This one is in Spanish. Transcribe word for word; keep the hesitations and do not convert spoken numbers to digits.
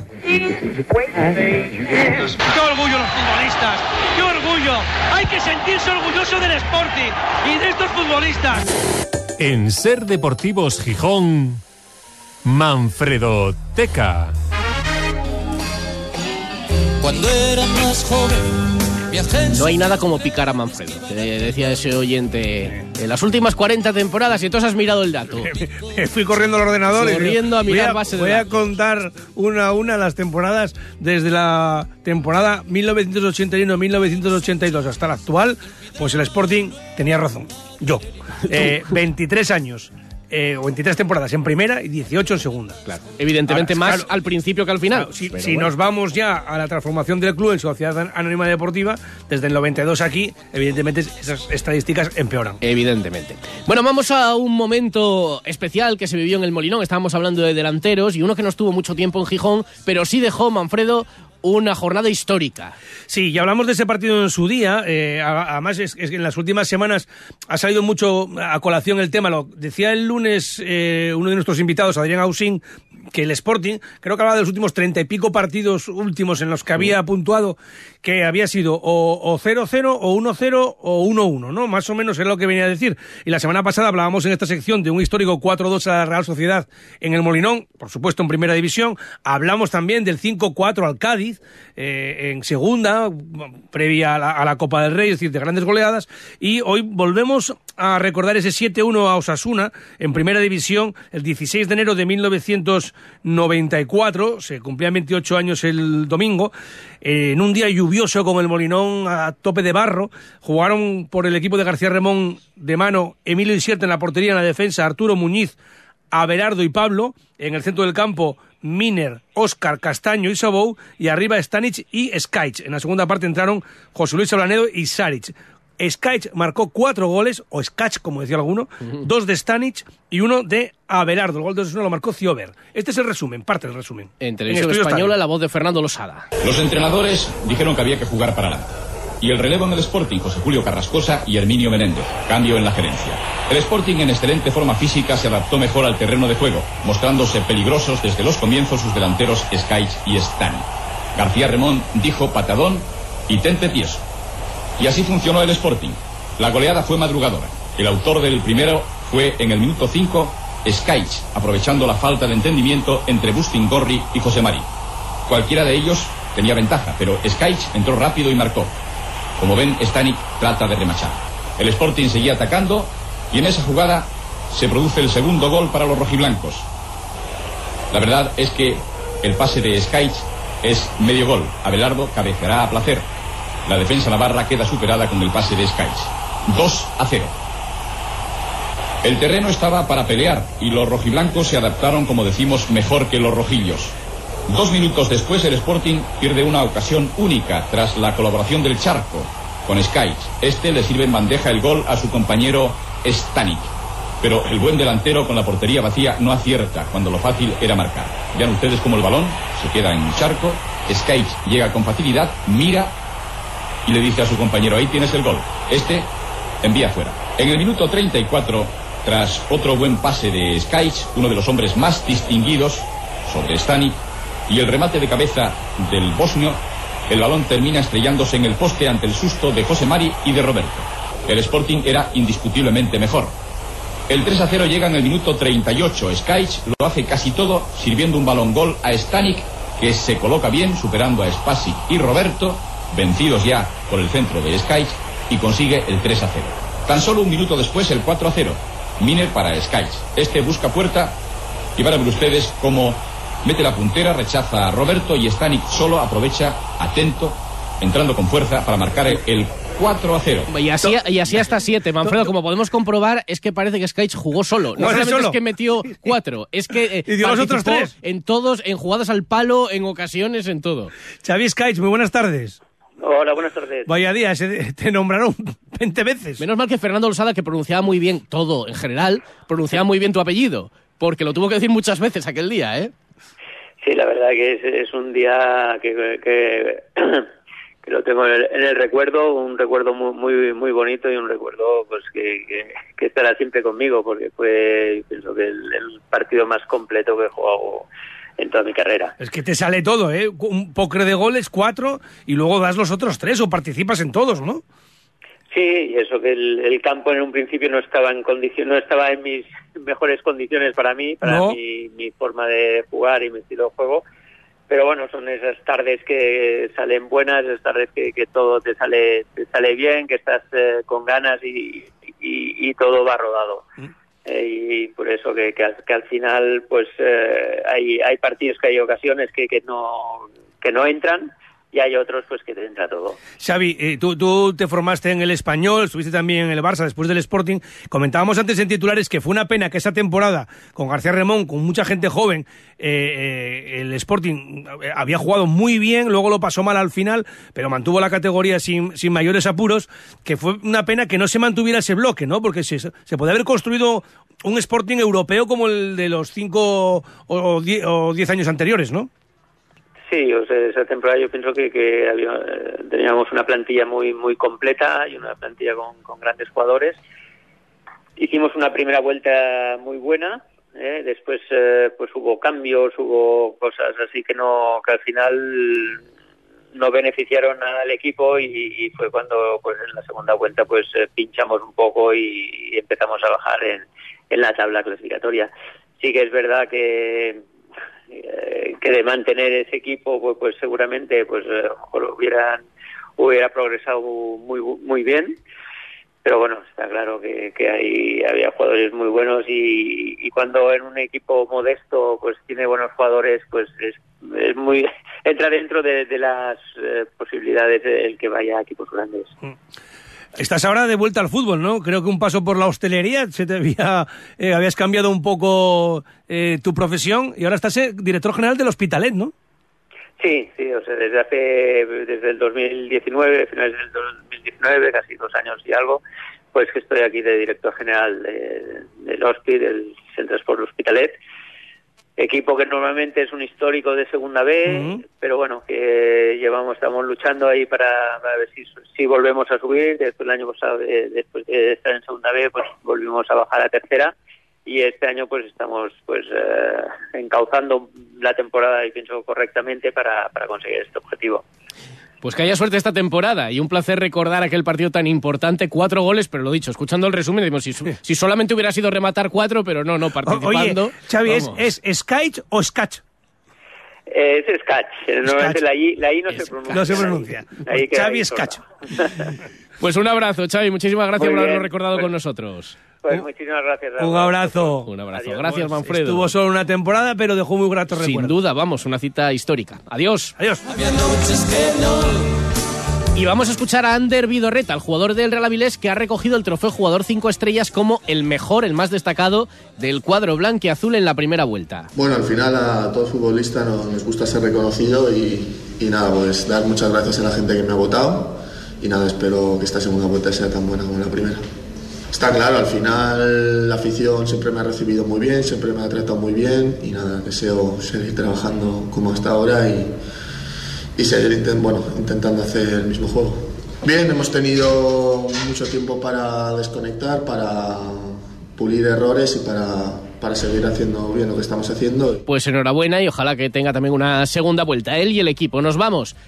¡Qué orgullo los futbolistas! ¡Qué orgullo! Hay que sentirse orgulloso del Sporting y de estos futbolistas. En Ser Deportivos Gijón, Manfredo Teca. Cuando era más joven, no hay nada como picar a Manfredo, que decía ese oyente en las últimas cuarenta temporadas, y entonces has mirado el dato. Fui corriendo al ordenador corriendo y a mirar voy a, base de voy a datos. contar una a una las temporadas desde la temporada mil novecientos ochenta y uno a mil novecientos ochenta y dos hasta la actual. Pues el Sporting tenía razón, yo. Eh, veintitrés años. Eh, o veintitrés temporadas en primera y dieciocho en segunda. Claro. Evidentemente Ahora, más claro, al principio que al final. Claro, si Pero si bueno. nos vamos ya a la transformación del club en Sociedad Anónima Deportiva, desde el noventa y dos aquí, evidentemente esas estadísticas empeoran. Evidentemente. Bueno, vamos a un momento especial que se vivió en el Molinón. Estábamos hablando de delanteros y uno que no estuvo mucho tiempo en Gijón, pero sí dejó, Manfredo, una jornada histórica. Sí, ya hablamos de ese partido en su día. Eh, además, es, es que en las últimas semanas ha salido mucho a colación el tema. Lo decía el lunes eh, uno de nuestros invitados, Adrián Ausín, que el Sporting, creo que hablaba de los últimos treinta y pico partidos últimos en los que había puntuado, que había sido o cero cero, o uno cero, o uno uno, ¿no? Más o menos es lo que venía a decir. Y la semana pasada hablábamos en esta sección de un histórico cuatro dos a la Real Sociedad en el Molinón, por supuesto en Primera División. Hablamos también del cinco cuatro al Cádiz, eh, en Segunda, previa a la, a la Copa del Rey, es decir, de grandes goleadas. Y hoy volvemos a recordar ese siete uno a Osasuna en Primera División, el dieciséis de enero de mil novecientos noventa y cuatro, se cumplían veintiocho años el domingo, eh, en un día lluvioso con el Molinón a tope de barro. Jugaron por el equipo de García Remón de mano Emilio Isierta en la portería, en la defensa Arturo Muñiz, Abelardo y Pablo, en el centro del campo Miner, Óscar, Castaño y Sabou, y arriba Stanic y Skaich. En la segunda parte entraron José Luis Ablanedo y Saric. Skaich marcó cuatro goles, o Skach, como decía alguno, uh-huh. dos de Stanic y uno de Abelardo. El gol de Osasuna lo marcó Ciober. Este es el resumen, parte del resumen. En Televisión en Española, la voz de Fernando Losada. Los entrenadores dijeron que había que jugar para adelante. Y el relevo en el Sporting, José Julio Carrascosa y Herminio Menéndez. Cambio en la gerencia. El Sporting, en excelente forma física, se adaptó mejor al terreno de juego, mostrándose peligrosos desde los comienzos sus delanteros Skaich y Stanic. García Remón dijo patadón y tente tieso. Y así funcionó el Sporting. La goleada fue madrugadora. El autor del primero fue en el minuto cinco, Skaich, aprovechando la falta de entendimiento entre Bustin Gorri y José Mari. Cualquiera de ellos tenía ventaja, pero Skaich entró rápido y marcó. Como ven, Stanic trata de remachar. El Sporting seguía atacando y en esa jugada se produce el segundo gol para los rojiblancos. La verdad es que el pase de Skaich es medio gol. Abelardo cabeceará a placer. La defensa navarra queda superada con el pase de Skaich. dos a cero. El terreno estaba para pelear y los rojiblancos se adaptaron, como decimos, mejor que los rojillos. Dos minutos después el Sporting pierde una ocasión única tras la colaboración del Charco con Skaich. Este le sirve en bandeja el gol a su compañero Stanic. Pero el buen delantero con la portería vacía no acierta cuando lo fácil era marcar. Vean ustedes cómo el balón se queda en Charco. Skaich llega con facilidad, mira y le dice a su compañero, ahí tienes el gol. Este envía fuera. En el minuto treinta y cuatro, tras otro buen pase de Skaich, uno de los hombres más distinguidos sobre Stanic, y el remate de cabeza del bosnio, el balón termina estrellándose en el poste ante el susto de José Mari y de Roberto. El Sporting era indiscutiblemente mejor. El tres a cero llega en el minuto treinta y ocho. Skaich lo hace casi todo, sirviendo un balón gol a Stanic, que se coloca bien, superando a Spasic y Roberto, vencidos ya por el centro de Skaich, y consigue el tres a cero. Tan solo un minuto después el cuatro a cero. Miner para Skaich. Este busca puerta y van a ver ustedes cómo mete la puntera, rechaza a Roberto y Stanic solo aprovecha, atento, entrando con fuerza para marcar el cuatro a cero. Y así, y así hasta siete, Manfredo. Como podemos comprobar, es que parece que Skaich jugó solo. No solamente solo es que metió cuatro, es que eh, y dio los otros tres. En todos, en jugadas al palo, en ocasiones, en todo. Xavi Skaich, muy buenas tardes. Hola, buenas tardes. Vaya día, te nombraron veinte veces. Menos mal que Fernando Losada, que pronunciaba muy bien todo en general, pronunciaba muy bien tu apellido, porque lo tuvo que decir muchas veces aquel día, ¿eh? Sí, la verdad que es, es un día que, que, que lo tengo en el, en el recuerdo, un recuerdo muy muy muy bonito y un recuerdo pues que, que, que estará siempre conmigo, porque fue, pienso que el, el partido más completo que he jugado en toda mi carrera. Es que te sale todo, ¿eh? Un póker de goles, cuatro, y luego das los otros tres o participas en todos, ¿no? Sí, y eso que el, el campo en un principio no estaba en condición, no estaba en mis mejores condiciones para mí, para no. mi, mi forma de jugar y mi estilo de juego. Pero bueno, son esas tardes que salen buenas, esas tardes que, que todo te sale te sale bien, que estás eh, con ganas y, y, y todo va rodado. Mm. Eh, y por eso que, que, al, que al final pues eh, hay hay partidos, que hay ocasiones que, que no que no entran, y hay otros pues que te entra todo. Xavi, eh, tú, tú te formaste en el Español, estuviste también en el Barça después del Sporting. Comentábamos antes en titulares que fue una pena que esa temporada, con García Remón, con mucha gente joven, eh, eh, el Sporting había jugado muy bien, luego lo pasó mal al final, pero mantuvo la categoría sin, sin mayores apuros, que fue una pena que no se mantuviera ese bloque, ¿no? Porque se, se podía haber construido un Sporting europeo como el de los cinco o diez, o diez años anteriores, ¿no? Sí, o sea, esa temporada yo pienso que, que había, eh, teníamos una plantilla muy muy completa y una plantilla con, con grandes jugadores. Hicimos una primera vuelta muy buena, ¿eh? Después eh, pues hubo cambios, hubo cosas así que no que al final no beneficiaron al equipo, y, y fue cuando pues en la segunda vuelta pues eh, pinchamos un poco y, y empezamos a bajar en, en la tabla clasificatoria. Sí que es verdad que que de mantener ese equipo pues, pues seguramente pues a lo mejor hubieran hubiera progresado muy muy bien, pero bueno, está claro que, que hay había jugadores muy buenos, y, y cuando en un equipo modesto pues tiene buenos jugadores, pues es, es muy entra dentro de, de las eh, posibilidades el que vaya a equipos grandes. Mm. Estás ahora de vuelta al fútbol, ¿no? Creo que un paso por la hostelería, se te había, eh, habías cambiado un poco eh, tu profesión, y ahora estás eh, director general del Hospitalet, ¿no? Sí, sí, o sea, desde hace, desde el dos mil diecinueve, finales del dos mil diecinueve, casi dos años y algo, pues que estoy aquí de director general de, del Hospi, del Centre Esport Hospitalet. Equipo que normalmente es un histórico de Segunda B, uh-huh. pero bueno, que llevamos, estamos luchando ahí para, para ver si, si volvemos a subir. Después el año pasado, de, después de estar en Segunda B, pues volvimos a bajar a Tercera, y este año pues estamos pues eh, encauzando la temporada, y pienso correctamente, para, para conseguir este objetivo. Pues que haya suerte esta temporada, y un placer recordar aquel partido tan importante, cuatro goles, pero lo dicho, escuchando el resumen, decimos, si, si solamente hubiera sido rematar cuatro, pero no, no, participando. Oye, Xavi, ¿es, ¿es Skach o Skach? Es Skach, normalmente la I, la I no, se pronuncia. no se pronuncia. La I, la I Xavi Skach. Pues un abrazo, Xavi, muchísimas gracias Muy por haberlo bien. recordado pues, con nosotros. Pues muchísimas gracias, Raúl. Un abrazo. Un abrazo. Adiós. Gracias, Manfredo. Estuvo solo una temporada, pero dejó muy gratos Sin recuerdos. duda, vamos, una cita histórica. Adiós. Adiós. Había noches que no. Y vamos a escuchar a Ander Vidorreta, el jugador del Real Avilés, que ha recogido el trofeo Jugador cinco estrellas como el mejor, el más destacado del cuadro blanquiazul en la primera vuelta. Bueno, al final a todo futbolista nos, nos gusta ser reconocido, y, y nada, pues dar muchas gracias a la gente que me ha votado, y nada, espero que esta segunda vuelta sea tan buena como la primera. Está claro, al final la afición siempre me ha recibido muy bien, siempre me ha tratado muy bien, y nada, deseo seguir trabajando como hasta ahora y, y seguir intent, bueno, intentando hacer el mismo juego. Bien, hemos tenido mucho tiempo para desconectar, para pulir errores y para, para seguir haciendo bien lo que estamos haciendo. Pues enhorabuena, y ojalá que tenga también una segunda vuelta, él y el equipo. Nos vamos